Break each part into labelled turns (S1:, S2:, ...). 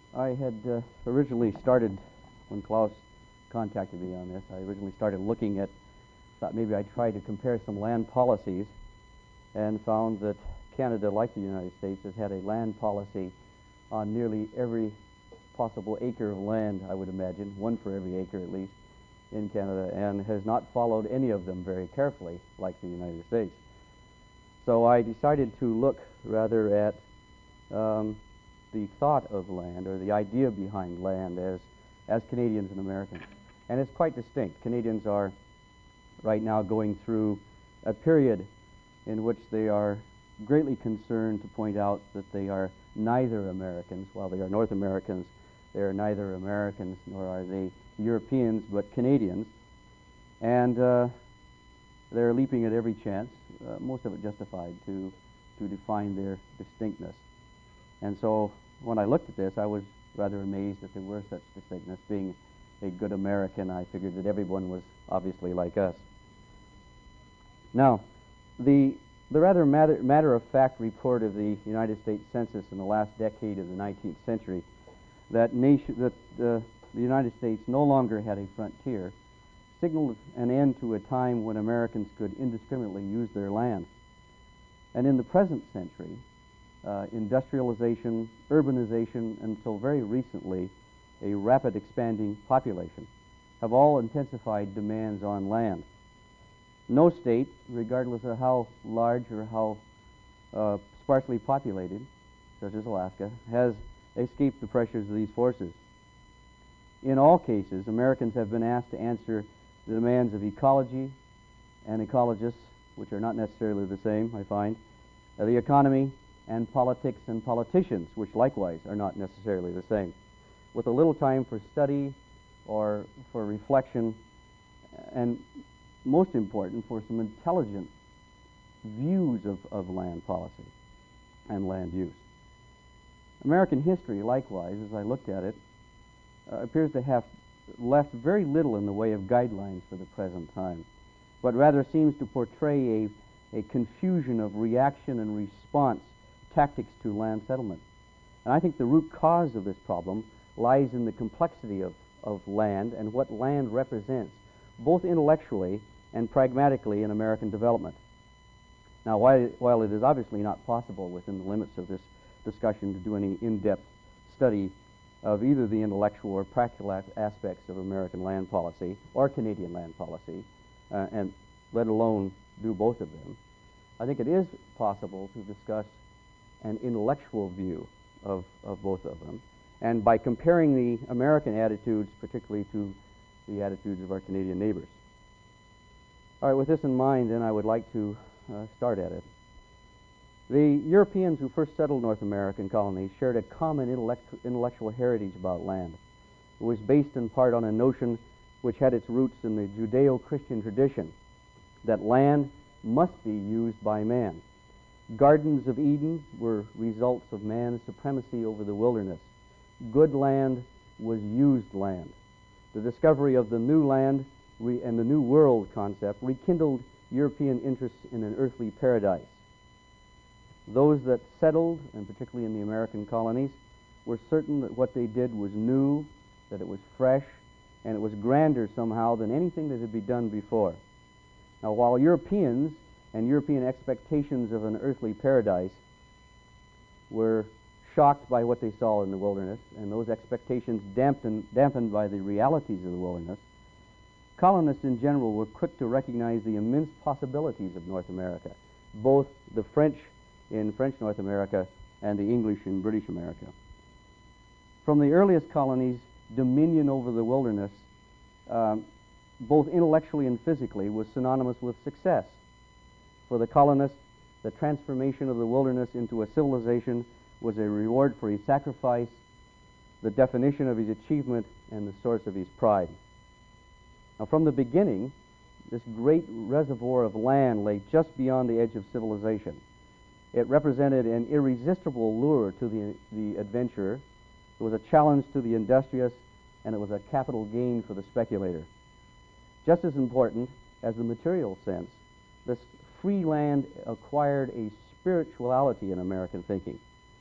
S1: I had originally started, when Klaus contacted me on this, I originally started looking at, thought maybe I'd try to compare some land policies, and found that Canada, like the United States, has had a land policy on nearly every possible acre of land, I would imagine, one for every acre at least, in Canada, and has not followed any of them very carefully, like the United States. So I decided to look rather at the thought of land, or the idea behind land, as Canadians and Americans. And it's quite distinct. Canadians are right now going through a period in which they are greatly concerned to point out that they are neither Americans. While they are North Americans, they are neither Americans nor are they Europeans, but Canadians. And they're leaping at every chance, most of it justified, to define their distinctness. And so when I looked at this, I was rather amazed that there were such distinctness. Being a good American, I figured that everyone was obviously like us. Now, the rather matter-of-fact report of the United States Census in the last decade of the 19th century, that the United States no longer had a frontier, signaled an end to a time when Americans could indiscriminately use their land. And in the present century, industrialization, urbanization, until very recently, a rapid expanding population, have all intensified demands on land. No state, regardless of how large or how sparsely populated, such as Alaska, has escaped the pressures of these forces. In all cases, Americans have been asked to answer the demands of ecology and ecologists, which are not necessarily the same, I find, the economy, and politics and politicians, which likewise are not necessarily the same, with a little time for study or for reflection, and most important, for some intelligent views of land policy and land use. American history, likewise, as I looked at it, appears to have left very little in the way of guidelines for the present time, but rather seems to portray a confusion of reaction and response tactics to land settlement. And I think the root cause of this problem lies in the complexity of land and what land represents, both intellectually and pragmatically, in American development. Now, while it is obviously not possible within the limits of this discussion to do any in-depth study of either the intellectual or practical aspects of American land policy or Canadian land policy, and let alone do both of them, I think it is possible to discuss an intellectual view of both of them, and by comparing the American attitudes, particularly to the attitudes of our Canadian neighbors. All right, with this in mind, then, I would like to start at it. The Europeans who first settled North American colonies shared a common intellectual heritage about land. It was based in part on a notion which had its roots in the Judeo-Christian tradition, that land must be used by man. Gardens of Eden were results of man's supremacy over the wilderness. Good land was used land. The discovery of the new land and the new world concept rekindled European interests in an earthly paradise. Those that settled, and particularly in the American colonies, were certain that what they did was new, that it was fresh, and it was grander somehow than anything that had been done before. Now, while Europeans and European expectations of an earthly paradise were shocked by what they saw in the wilderness, and those expectations dampened by the realities of the wilderness, colonists in general were quick to recognize the immense possibilities of North America, both the French in French North America and the English in British America. From the earliest colonies, dominion over the wilderness, both intellectually and physically, was synonymous with success. For the colonist, the transformation of the wilderness into a civilization was a reward for his sacrifice, the definition of his achievement, and the source of his pride. Now, from the beginning, this great reservoir of land lay just beyond the edge of civilization. It represented an irresistible lure to the adventurer. It was a challenge to the industrious, and it was a capital gain for the speculator. Just as important as the material sense, this free land acquired a spirituality in American thinking.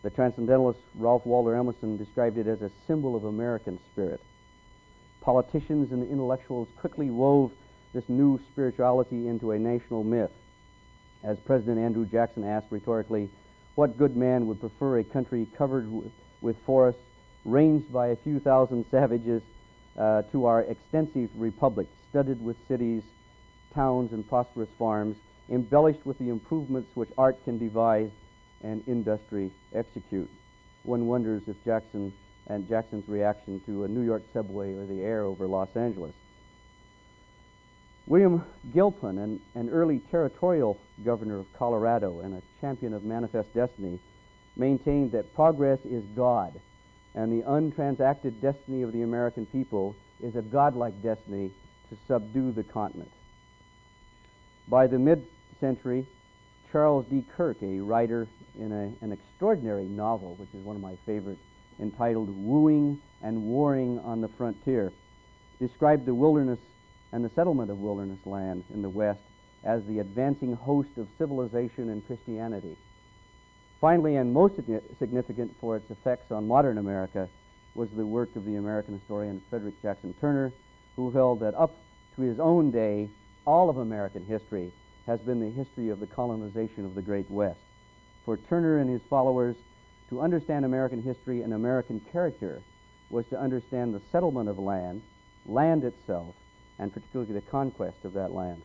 S1: The transcendentalist Ralph Waldo Emerson described it as a symbol of American spirit. Politicians and intellectuals quickly wove this new spirituality into a national myth. As President Andrew Jackson asked rhetorically, what good man would prefer a country covered with forests, ranged by a few thousand savages, to our extensive republic, studded with cities, towns, and prosperous farms, embellished with the improvements which art can devise and industry execute? One wonders if Jackson's reaction to a New York subway or the air over Los Angeles. William Gilpin, an early territorial governor of Colorado and a champion of manifest destiny, maintained that progress is God, and the untransacted destiny of the American people is a godlike destiny to subdue the continent. By the mid-century, Charles D. Kirk, a writer in an extraordinary novel, which is one of my favorites, entitled Wooing and Warring on the Frontier, described the wilderness and the settlement of wilderness land in the West as the advancing host of civilization and Christianity. Finally, and most significant for its effects on modern America, was the work of the American historian Frederick Jackson Turner, who held that up to his own day, all of American history has been the history of the colonization of the Great West. For Turner and his followers, to understand American history and American character was to understand the settlement of land, land itself, and particularly the conquest of that land.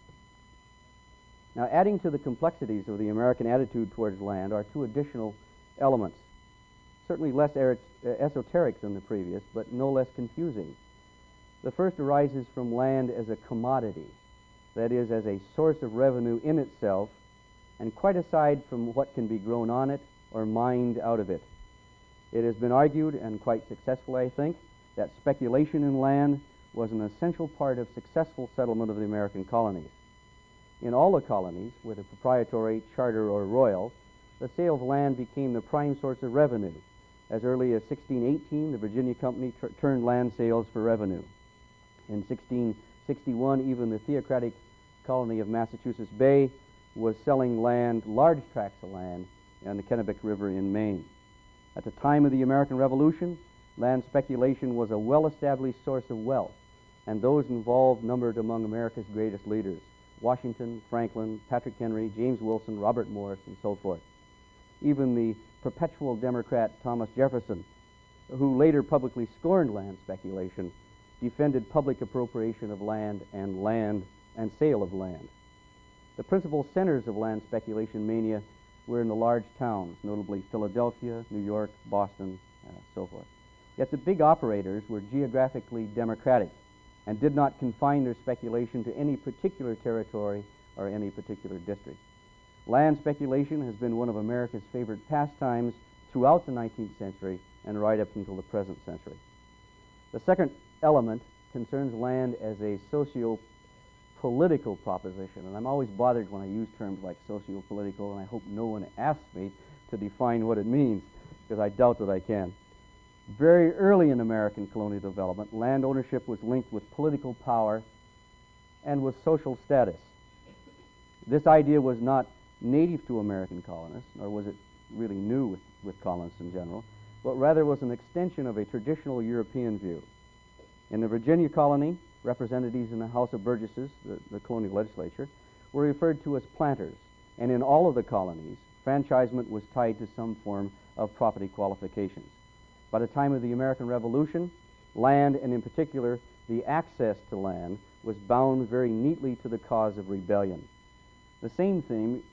S1: Now, adding to the complexities of the American attitude towards land are two additional elements, certainly less esoteric than the previous, but no less confusing. The first arises from land as a commodity, that is, as a source of revenue in itself, and quite aside from what can be grown on it or mined out of it. It has been argued, and quite successfully I think, that speculation in land was an essential part of successful settlement of the American colonies. In all the colonies, whether proprietary, charter, or royal, the sale of land became the prime source of revenue. As early as 1618, the Virginia Company turned land sales for revenue. In 1661, even the theocratic colony of Massachusetts Bay was selling land, large tracts of land, on the Kennebec River in Maine. At the time of the American Revolution, land speculation was a well-established source of wealth, and those involved numbered among America's greatest leaders: Washington, Franklin, Patrick Henry, James Wilson, Robert Morris, and so forth. Even the perpetual Democrat Thomas Jefferson, who later publicly scorned land speculation, defended public appropriation of land and sale of land. The principal centers of land speculation mania were in the large towns, notably Philadelphia, New York, Boston, so forth. Yet the big operators were geographically democratic and did not confine their speculation to any particular territory or any particular district. Land speculation has been one of America's favorite pastimes throughout the 19th century and right up until the present century. The second element concerns land as a socio-political proposition, and I'm always bothered when I use terms like socio-political, and I hope no one asks me to define what it means, because I doubt that I can. Very early in American colonial development, land ownership was linked with political power and with social status. This idea was not native to American colonists, nor was it really new with colonists in general, but rather was an extension of a traditional European view. In the Virginia colony, representatives in the House of Burgesses, the colonial legislature, were referred to as planters, and in all of the colonies, franchisement was tied to some form of property qualifications. By the time of the American Revolution, land, and in particular the access to land, was bound very neatly to the cause of rebellion. The same theme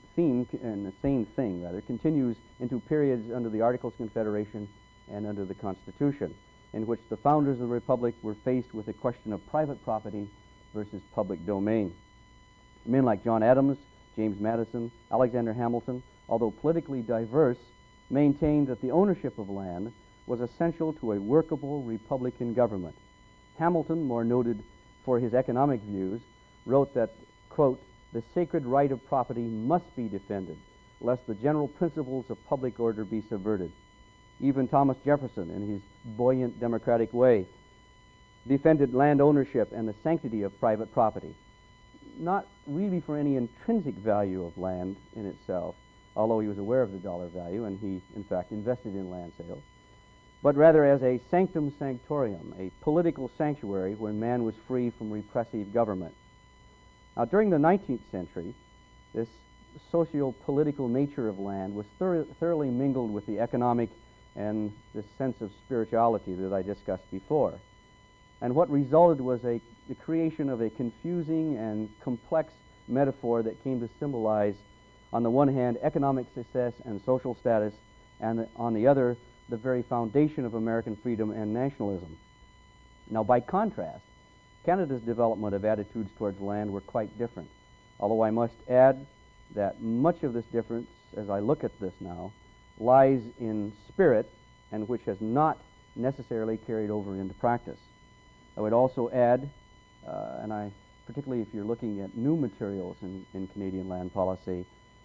S1: continues into periods under the Articles of Confederation and under the Constitution, in which the founders of the Republic were faced with the question of private property versus public domain. Men like John Adams, James Madison, Alexander Hamilton, although politically diverse, maintained that the ownership of land was essential to a workable Republican government. Hamilton, more noted for his economic views, wrote that, quote, "The sacred right of property must be defended, lest the general principles of public order be subverted." Even Thomas Jefferson, in his buoyant democratic way, defended land ownership and the sanctity of private property, not really for any intrinsic value of land in itself, although he was aware of the dollar value, and he, in fact, invested in land sales, but rather as a sanctum sanctorum, a political sanctuary where man was free from repressive government. Now, during the 19th century, this socio-political nature of land was thoroughly mingled with the economic and this sense of spirituality that I discussed before. And what resulted was the creation of a confusing and complex metaphor that came to symbolize, on the one hand, economic success and social status, and on the other, the very foundation of American freedom and nationalism. Now, by contrast, Canada's development of attitudes towards land were quite different, although I must add that much of this difference, as I look at this now, lies in spirit and which has not necessarily carried over into practice. I would also add, particularly if you're looking at new materials in Canadian land policy,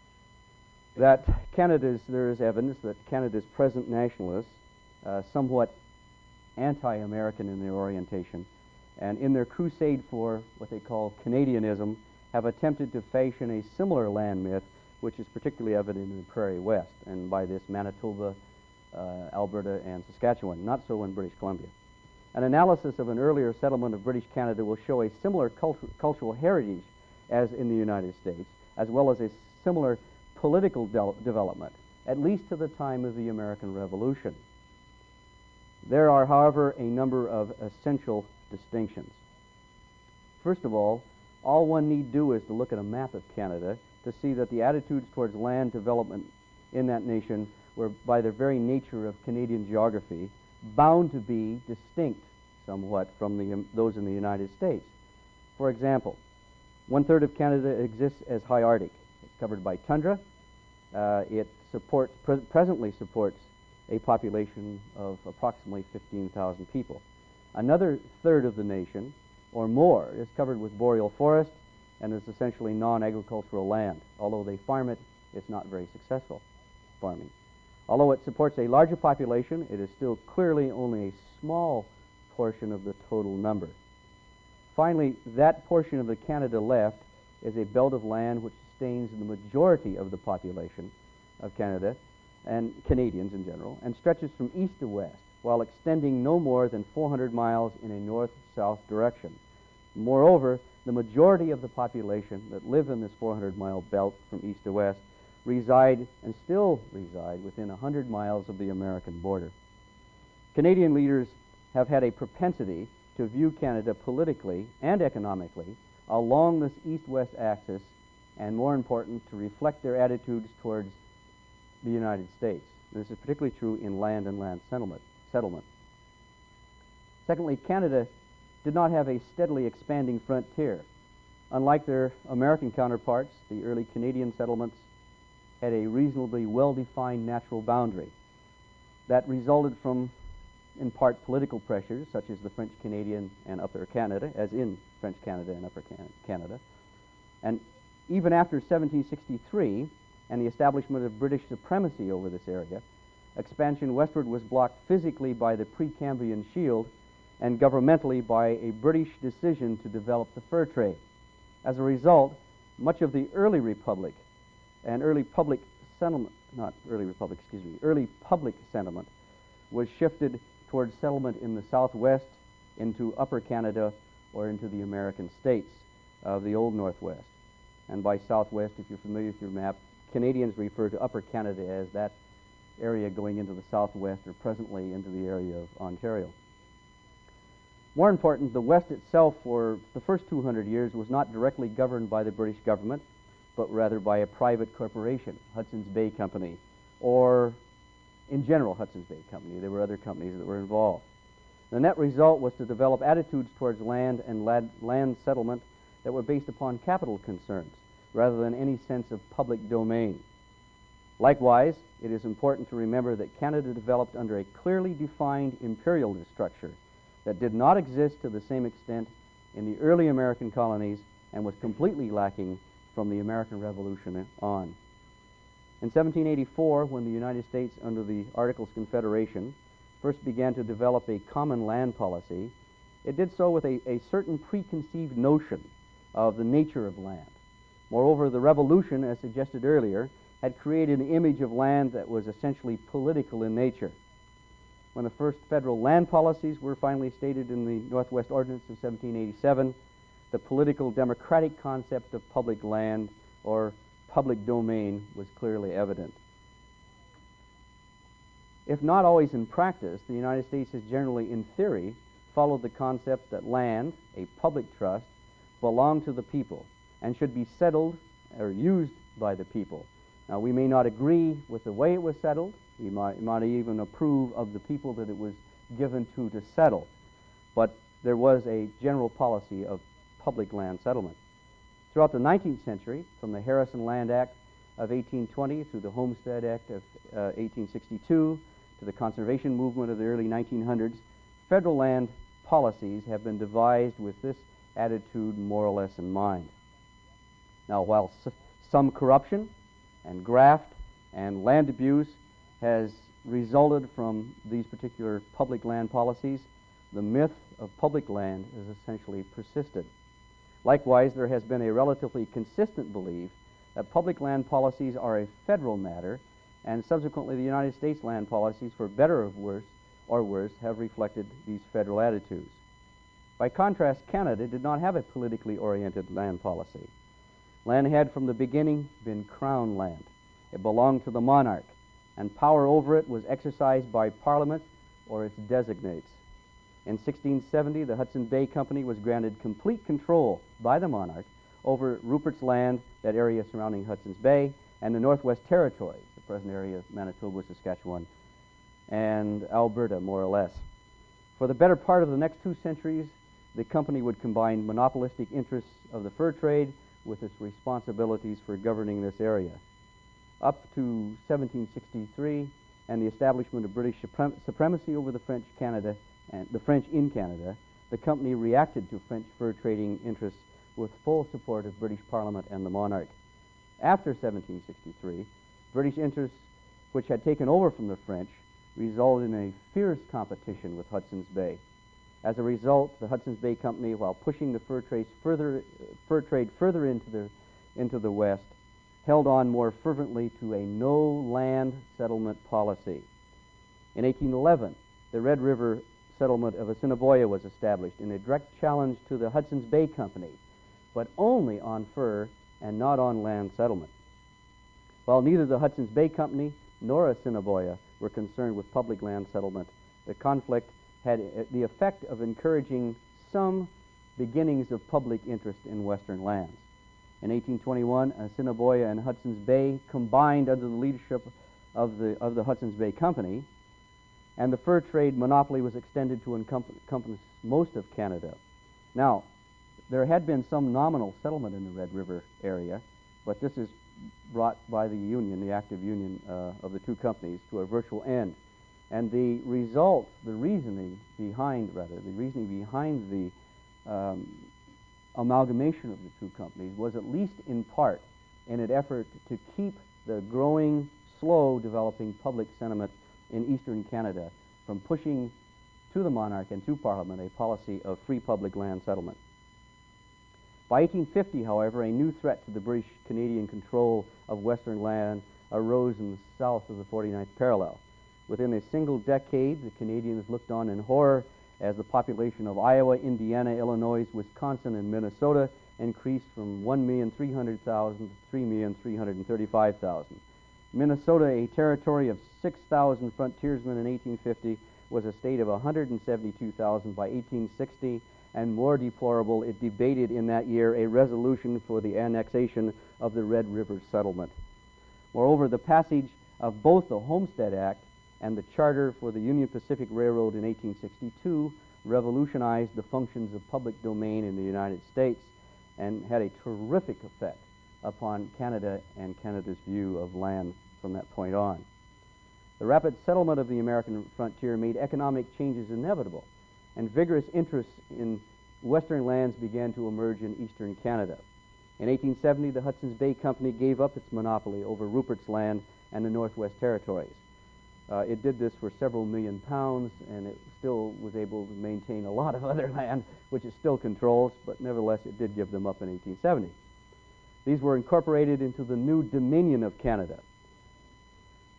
S1: that there is evidence that Canada's present nationalists, somewhat anti-American in their orientation, and in their crusade for what they call Canadianism, have attempted to fashion a similar land myth, which is particularly evident in the Prairie West, and by this Manitoba, Alberta, and Saskatchewan, not so in British Columbia. An analysis of an earlier settlement of British Canada will show a similar cultural heritage as in the United States, as well as a similar political development, at least to the time of the American Revolution. There are, however, a number of essential distinctions. First of all one need do is to look at a map of Canada to see that the attitudes towards land development in that nation were, by their very nature of Canadian geography, bound to be distinct somewhat from those in the United States. For example, 1/3 of Canada exists as high Arctic. It's covered by tundra. It presently supports a population of approximately 15,000 people. Another third of the nation, or more, is covered with boreal forest and is essentially non-agricultural land. Although they farm it, it's not very successful farming. Although it supports a larger population, it is still clearly only a small portion of the total number. Finally, that portion of the Canada left is a belt of land which sustains the majority of the population of Canada, and Canadians in general, and stretches from east to west, while extending no more than 400 miles in a north-south direction. Moreover, the majority of the population that live in this 400-mile belt from east to west reside, and still reside, within 100 miles of the American border. Canadian leaders have had a propensity to view Canada politically and economically along this east-west axis, and more important, to reflect their attitudes towards the United States. This is particularly true in land and land settlement. Secondly, Canada did not have a steadily expanding frontier. Unlike their American counterparts, the early Canadian settlements had a reasonably well-defined natural boundary that resulted from, in part, political pressures, such as the French Canadian and Upper Canada, as in French Canada and Upper Canada. And even after 1763 and the establishment of British supremacy over this area, expansion westward was blocked physically by the Precambrian Shield and governmentally by a British decision to develop the fur trade. As a result, much of the early republic and early public sentiment was shifted towards settlement in the southwest, into Upper Canada, or into the American states of the old Northwest. And by southwest, if you're familiar with your map, Canadians refer to Upper Canada as that area going into the southwest, or presently into the area of Ontario. More important, the West itself for the first 200 years was not directly governed by the British government, but rather by a private corporation, Hudson's Bay Company, or in general Hudson's Bay Company. There were other companies that were involved. The net result was to develop attitudes towards land and land settlement that were based upon capital concerns, rather than any sense of public domain. Likewise, it is important to remember that Canada developed under a clearly defined imperial structure that did not exist to the same extent in the early American colonies and was completely lacking from the American Revolution on. In 1784, when the United States, under the Articles of Confederation, first began to develop a common land policy, it did so with a certain preconceived notion of the nature of land. Moreover, the Revolution, as suggested earlier, had created an image of land that was essentially political in nature. When the first federal land policies were finally stated in the Northwest Ordinance of 1787, the political democratic concept of public land or public domain was clearly evident. If not always in practice, the United States has generally, in theory, followed the concept that land, a public trust, belonged to the people and should be settled or used by the people. Now, we may not agree with the way it was settled. We might even approve of the people that it was given to settle. But there was a general policy of public land settlement. Throughout the 19th century, from the Harrison Land Act of 1820 through the Homestead Act of 1862 to the conservation movement of the early 1900s, federal land policies have been devised with this attitude more or less in mind. Now, while some corruption and graft and land abuse has resulted from these particular public land policies, the myth of public land has essentially persisted. Likewise, there has been a relatively consistent belief that public land policies are a federal matter, and subsequently the United States land policies, for better or worse, have reflected these federal attitudes. By contrast, Canada did not have a politically oriented land policy. Land had from the beginning been crown land. It belonged to the monarch, and power over it was exercised by Parliament or its designates. In 1670, the Hudson Bay Company was granted complete control by the monarch over Rupert's Land, that area surrounding Hudson's Bay, and the Northwest Territories, the present area of Manitoba, Saskatchewan, and Alberta, more or less. For the better part of the next 2 centuries, the company would combine monopolistic interests of the fur trade with its responsibilities for governing this area. Up to 1763 and the establishment of British supremacy over the French in Canada, the company reacted to French fur trading interests with full support of British Parliament and the monarch. After 1763, British interests, which had taken over from the French, resulted in a fierce competition with Hudson's Bay. As a result, the Hudson's Bay Company, while pushing the fur trade further into the west, held on more fervently to a no-land settlement policy. In 1811, the Red River settlement of Assiniboia was established in a direct challenge to the Hudson's Bay Company, but only on fur and not on land settlement. While neither the Hudson's Bay Company nor Assiniboia were concerned with public land settlement, the conflict had the effect of encouraging some beginnings of public interest in western lands. In 1821, Assiniboia and Hudson's Bay combined under the leadership of the Hudson's Bay Company, and the fur trade monopoly was extended to encompass most of Canada. Now, there had been some nominal settlement in the Red River area, but this is brought by the union, the active union of the two companies, to a virtual end. And the reasoning behind the amalgamation of the two companies was, at least in part, in an effort to keep the growing, slow developing public sentiment in eastern Canada from pushing to the monarch and to Parliament a policy of free public land settlement. By 1850, however, a new threat to the British-Canadian control of western land arose in the south of the 49th parallel. Within a single decade, the Canadians looked on in horror as the population of Iowa, Indiana, Illinois, Wisconsin, and Minnesota increased from 1,300,000 to 3,335,000. Minnesota, a territory of 6,000 frontiersmen in 1850, was a state of 172,000 by 1860, and more deplorable, it debated in that year a resolution for the annexation of the Red River settlement. Moreover, the passage of both the Homestead Act and the charter for the Union Pacific Railroad in 1862 revolutionized the functions of public domain in the United States and had a terrific effect upon Canada and Canada's view of land from that point on. The rapid settlement of the American frontier made economic changes inevitable, and vigorous interests in western lands began to emerge in eastern Canada. In 1870, the Hudson's Bay Company gave up its monopoly over Rupert's Land and the Northwest Territories. It did this for several million pounds, and it still was able to maintain a lot of other land, which it still controls, but nevertheless it did give them up in 1870. These were incorporated into the new Dominion of Canada,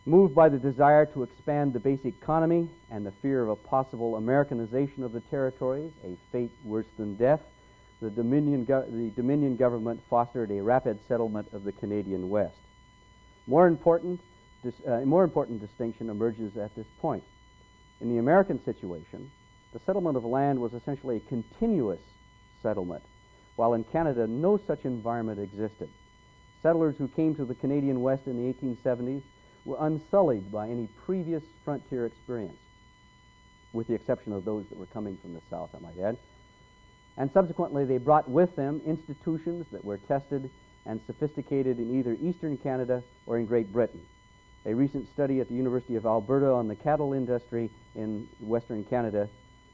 S1: Moved by the desire to expand the basic economy and the fear of a possible Americanization of the territories, a fate worse than death, the Dominion government fostered a rapid settlement of the Canadian West. More important distinction emerges at this point. In the American situation, the settlement of land was essentially a continuous settlement, while in Canada no such environment existed. Settlers who came to the Canadian West in the 1870s were unsullied by any previous frontier experience, with the exception of those that were coming from the South, I might add. And subsequently, they brought with them institutions that were tested and sophisticated in either Eastern Canada or in Great Britain. A recent study at the University of Alberta on the cattle industry in Western Canada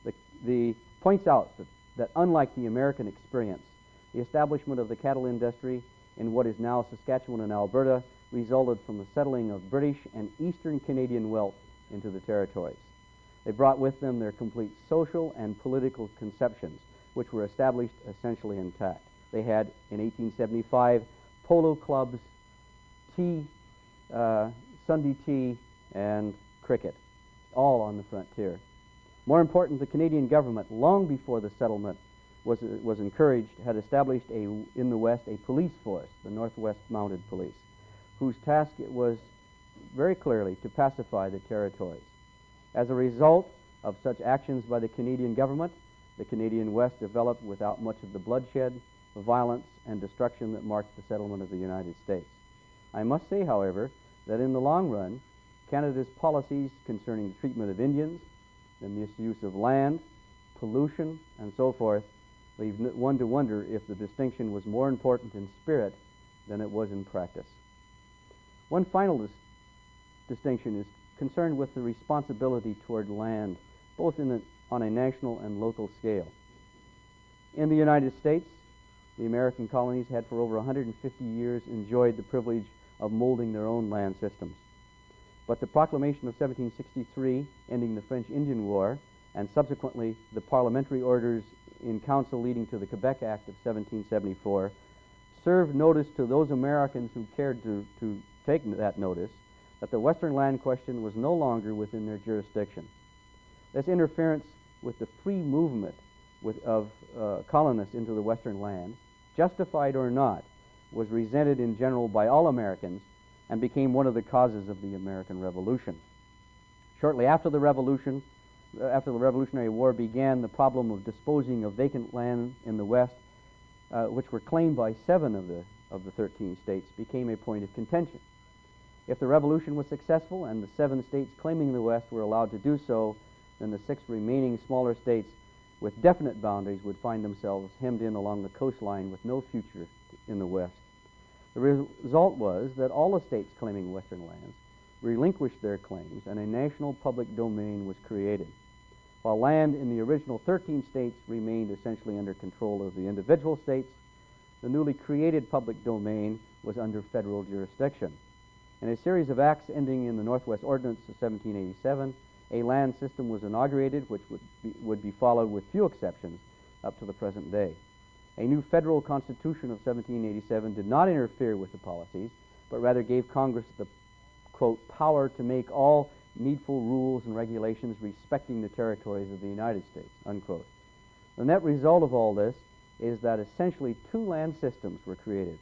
S1: points out that unlike the American experience, the establishment of the cattle industry in what is now Saskatchewan and Alberta resulted from the settling of British and Eastern Canadian wealth into the territories. They brought with them their complete social and political conceptions, which were established essentially intact. They had, in 1875, polo clubs, tea, Sunday tea, and cricket, all on the frontier. More important, the Canadian government, long before the settlement was encouraged, had established in the West a police force, the Northwest Mounted Police, whose task it was very clearly to pacify the territories. As a result of such actions by the Canadian government, the Canadian West developed without much of the bloodshed, violence, and destruction that marked the settlement of the United States. I must say, however, that in the long run, Canada's policies concerning the treatment of Indians, the misuse of land, pollution, and so forth, leave one to wonder if the distinction was more important in spirit than it was in practice. One final distinction is concerned with the responsibility toward land, both on a national and local scale. In the United States, the American colonies had for over 150 years enjoyed the privilege of molding their own land systems. But the proclamation of 1763, ending the French Indian War, and subsequently the parliamentary orders in council leading to the Quebec Act of 1774, served notice to those Americans who cared to take that notice that the Western land question was no longer within their jurisdiction. This interference with the free movement of colonists into the Western land, justified or not, was resented in general by all Americans and became one of the causes of the American Revolution. Shortly after the Revolutionary War began, the problem of disposing of vacant land in the West, which were claimed by 7 of the 13 states, became a point of contention. If the Revolution was successful and the 7 states claiming the West were allowed to do so, then the 6 remaining smaller states with definite boundaries would find themselves hemmed in along the coastline with no future in the West. The result was that all the states claiming Western lands relinquished their claims and a national public domain was created. While land in the original 13 states remained essentially under control of the individual states, the newly created public domain was under federal jurisdiction. In a series of acts ending in the Northwest Ordinance of 1787, a land system was inaugurated which would be followed with few exceptions up to the present day. A new federal constitution of 1787 did not interfere with the policies, but rather gave Congress the, quote, power to make all needful rules and regulations respecting the territories of the United States, unquote. The net result of all this is that essentially 2 land systems were created,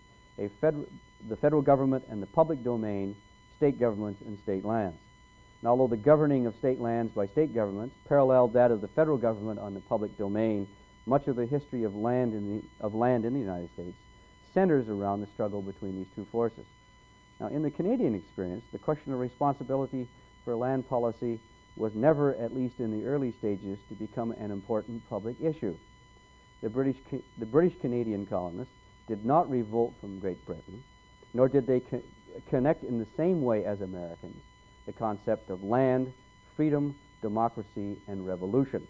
S1: the federal government and the public domain, state governments and state lands. And although the governing of state lands by state governments paralleled that of the federal government on the public domain, much of the history of land in the United States centers around the struggle between these 2 forces. Now, in the Canadian experience, the question of responsibility for land policy was never, at least in the early stages, to become an important public issue. The British Canadian colonists did not revolt from Great Britain, nor did they connect in the same way as Americans the concept of land, freedom, democracy, and revolution.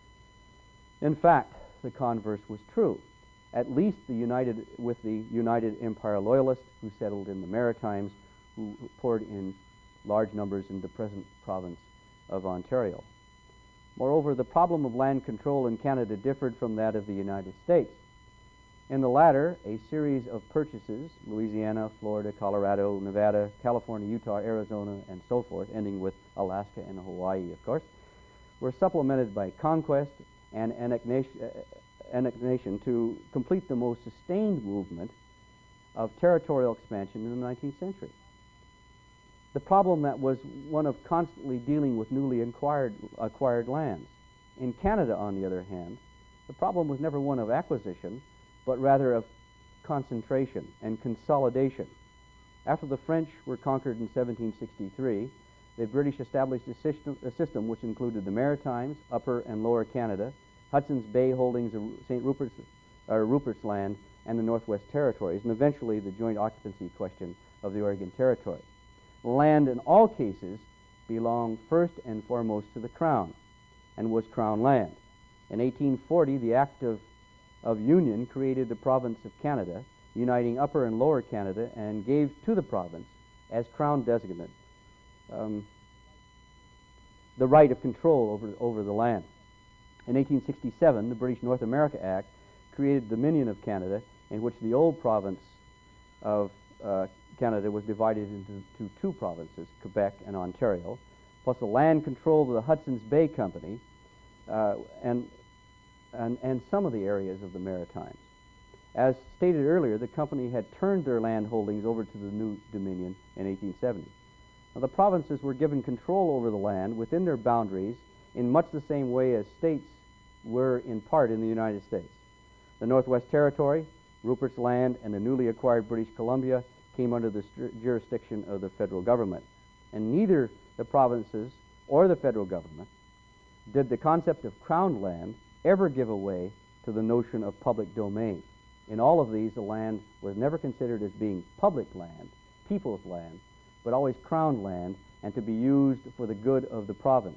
S1: In fact, the converse was true. At least the United Empire Loyalists who settled in the Maritimes, who poured in large numbers in the present province of Ontario. Moreover, the problem of land control in Canada differed from that of the United States. In the latter, a series of purchases, Louisiana, Florida, Colorado, Nevada, California, Utah, Arizona, and so forth, ending with Alaska and Hawaii, of course, were supplemented by conquest and annexation to complete the most sustained movement of territorial expansion in the 19th century. The problem that was one of constantly dealing with newly acquired lands. In Canada, on the other hand, the problem was never one of acquisition, but rather of concentration and consolidation. After the French were conquered in 1763, the British established a system which included the Maritimes, Upper and Lower Canada, Hudson's Bay holdings of Rupert's Land, and the Northwest Territories, and eventually the joint occupancy question of the Oregon Territory. Land in all cases belonged first and foremost to the Crown and was Crown land. In 1840, the Act of Union created the province of Canada, uniting Upper and Lower Canada, and gave to the province, as Crown designate, the right of control over the land. In 1867, the British North America Act created the Dominion of Canada, in which the old province of Canada was divided into two provinces, Quebec and Ontario, plus the land control of the Hudson's Bay Company, and some of the areas of the Maritimes. As stated earlier, the company had turned their land holdings over to the new Dominion in 1870. Now, the provinces were given control over the land within their boundaries in much the same way as states were in part in the United States. The Northwest Territory, Rupert's Land, and the newly acquired British Columbia came under the jurisdiction of the federal government. And neither the provinces or the federal government did the concept of crown land ever give away to the notion of public domain. In all of these, the land was never considered as being public land, people's land, but always crown land and to be used for the good of the province.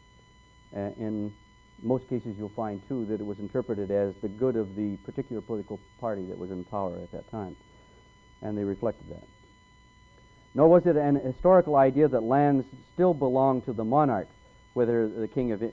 S1: In most cases, you'll find, too, that it was interpreted as the good of the particular political party that was in power at that time, and they reflected that. Nor was it an historical idea that lands still belonged to the monarch, whether the king of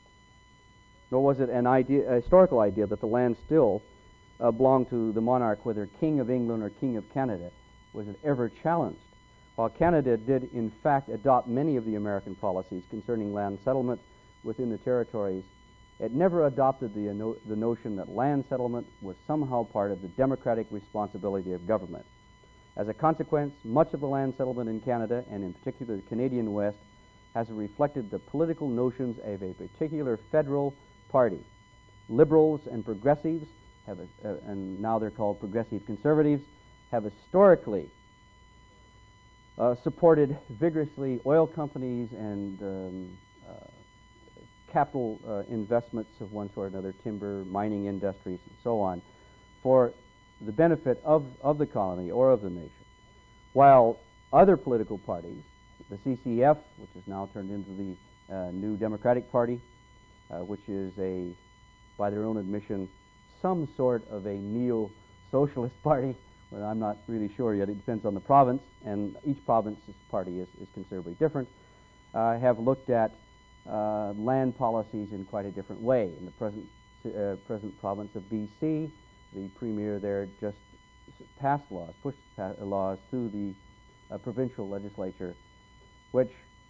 S1: nor was it a historical idea that the land still belonged to the monarch, whether King of England or King of Canada, was it ever challenged. While Canada did, in fact, adopt many of the American policies concerning land settlement within the territories, it never adopted the notion that land settlement was somehow part of the democratic responsibility of government. As a consequence, much of the land settlement in Canada, and in particular the Canadian West, has reflected the political notions of a particular federal party. Liberals and progressives, and now they're called progressive conservatives, have historically supported vigorously oil companies and capital investments of one sort or another, timber, mining industries, and so on, for the benefit of the colony or of the nation. While other political parties, the CCF, which has now turned into the New Democratic Party, which is by their own admission, some sort of a neo-socialist party, but I'm not really sure yet. It depends on the province, and each province's party is considerably different, have looked at land policies in quite a different way. In the present province of BC, the premier there just pushed laws through the provincial legislature, which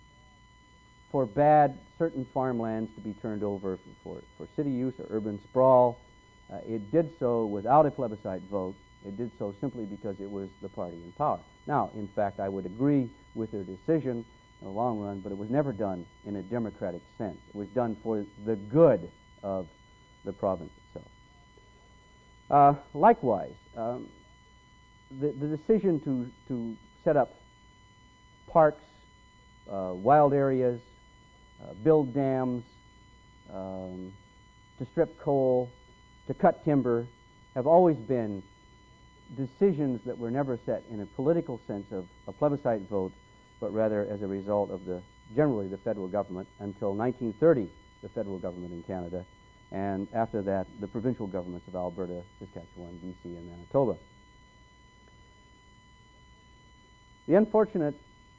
S1: forbade certain farmlands to be turned over for city use or urban sprawl. It did so without a plebiscite vote. It did so simply because it was the party in power. Now, in fact, I would agree with their decision in the long run, but it was never done in a democratic sense. It was done for the good of the province itself. Likewise, the decision to set up parks, wild areas, build dams, to strip coal, to cut timber, have always been decisions that were never set in a political sense of a plebiscite vote, but rather as a result of generally the federal government, until 1930, the federal government in Canada, and after that, the provincial governments of Alberta, Saskatchewan, BC, and Manitoba. The unfortunate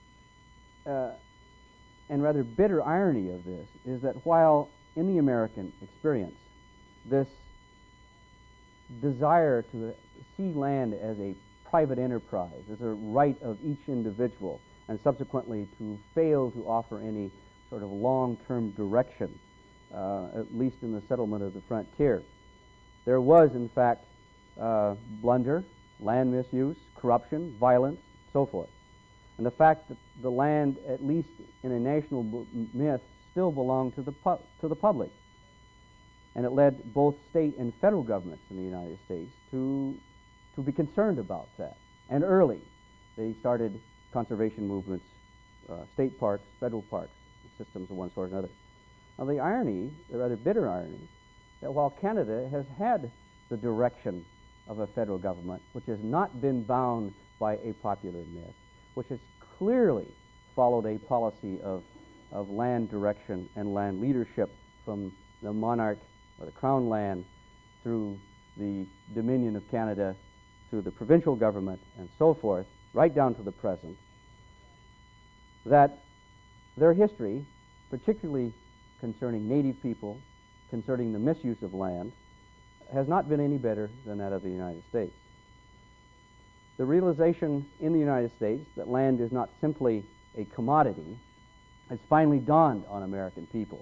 S1: and rather bitter irony of this is that while in the American experience, this desire to see land as a private enterprise, as a right of each individual, and subsequently to fail to offer any sort of long-term direction, at least in the settlement of the frontier. There was, in fact, blunder, land misuse, corruption, violence, so forth. And the fact that the land, at least in a national myth, still belonged to the public. And it led both state and federal governments in the United States to be concerned about that. And early, they started conservation movements, state parks, federal parks, systems of one sort or another. Now the irony, the rather bitter irony, that while Canada has had the direction of a federal government, which has not been bound by a popular myth, which has clearly followed a policy of land direction and land leadership from the monarch or the crown land through the Dominion of Canada, through the provincial government and so forth, right down to the present, that their history, particularly concerning Native people, concerning the misuse of land, has not been any better than that of the United States. The realization in the United States that land is not simply a commodity has finally dawned on American people,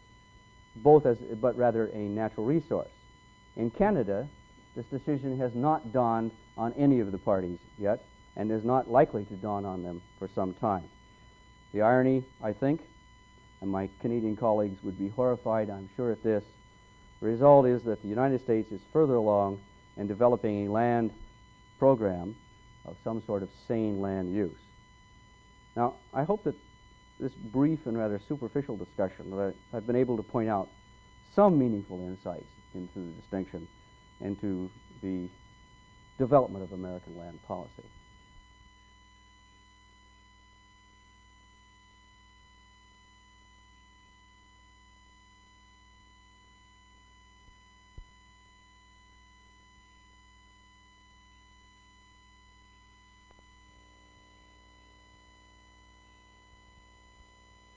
S1: but rather a natural resource. In Canada, this decision has not dawned on any of the parties yet, and is not likely to dawn on them for some time. The irony, I think, and my Canadian colleagues would be horrified, I'm sure, at this, the result is that the United States is further along in developing a land program of some sort of sane land use. Now, I hope that this brief and rather superficial discussion, that I've been able to point out some meaningful insights into the distinction, into the development of American land policy.